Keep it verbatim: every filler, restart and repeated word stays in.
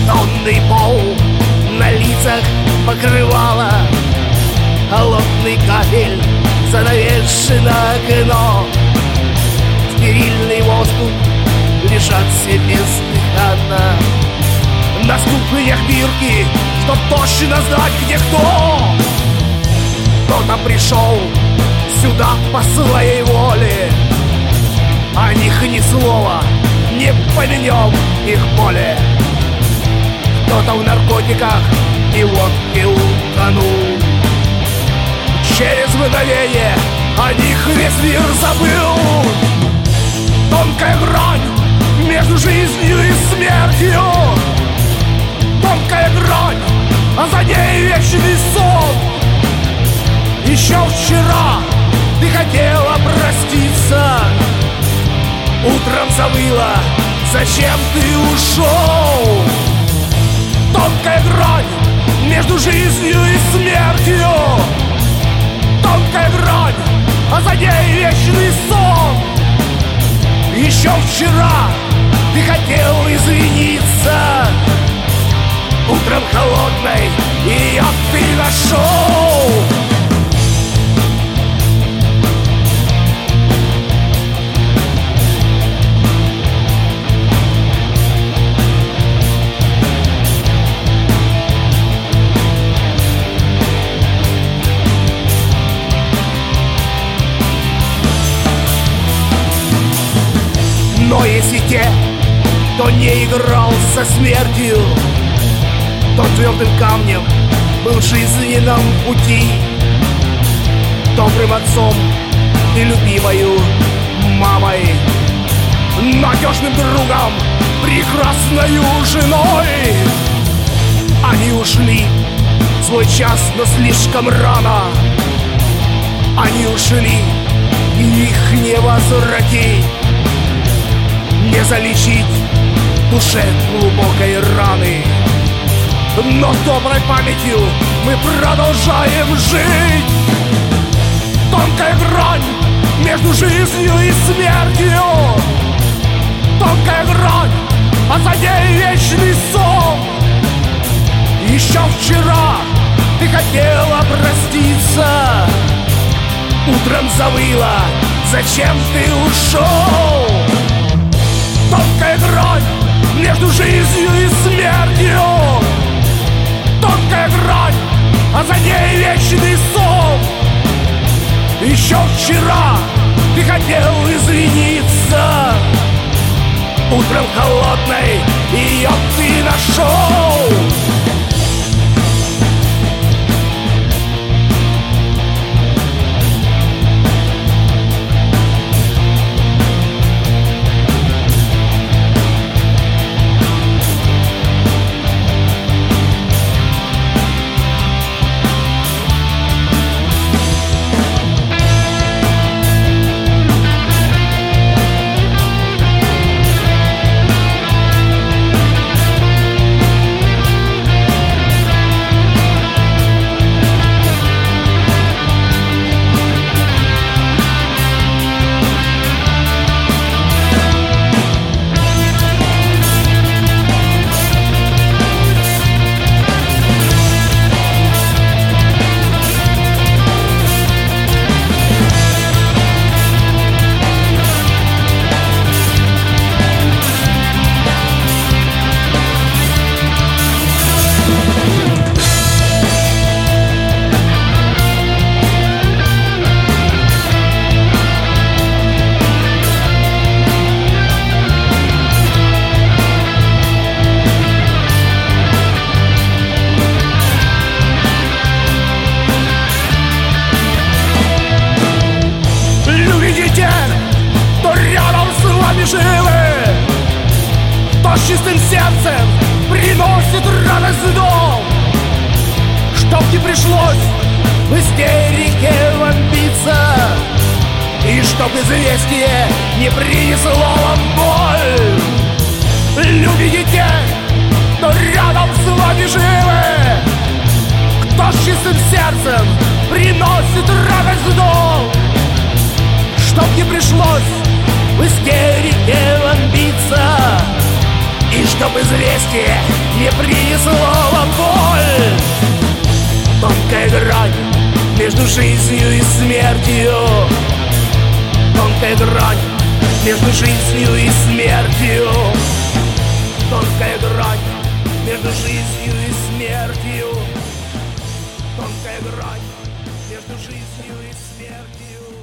Бетонный пол, на лицах покрывало, холодный кафель, занавешено окно. Стерильный воздух лежат все бездыханно. На ступенях бирки, чтоб точно знать, где кто. Кто-то пришел сюда по своей воле, о них ни слова, не поменем их поле. Кто-то в наркотиках и водке утонул. Через мгновение о них весь мир забыл. Тонкая грань между жизнью и смертью, тонкая грань, а за ней вечный сон. Еще вчера ты хотела проститься, утром забыла, зачем ты ушел. Тонкая грань между жизнью и смертью, тонкая грань, а за ней вечный сон. Еще вчера ты хотел извиниться, утром холодной ее ты нашел. Но если те, кто не играл со смертью, то твердым камнем был в жизненном пути, добрым отцом и любимою мамой, надежным другом, прекрасною женой. Они ушли в свой час, но слишком рано. Они ушли, и их не возвратить, не залечить душе глубокой раны. Но доброй памятью мы продолжаем жить. Тонкая грань между жизнью и смертью, тонкая грань, а за ней вечный сон. Еще вчера ты хотела проститься, утром забыла, зачем ты ушел. Тонкая грань между жизнью и смертью, тонкая грань, а за ней вечный сон. Еще вчера ты хотел извиниться, утром холодной ее ты нашел. С чистым сердцем приносит радость в дом, чтоб не пришлось в истерике вам биться, и чтоб известие не принесло вам боль. Любите тех, кто рядом с вами живы, кто с чистым сердцем приносит радость в дом, чтоб не пришлось в истерике вам биться, и чтоб известие не принесло боль. Тонкая грань между жизнью и смертью. Тонкая грань между жизнью и смертью. Тонкая грань между жизнью и смертью. Тонкая грань между жизнью и смертью.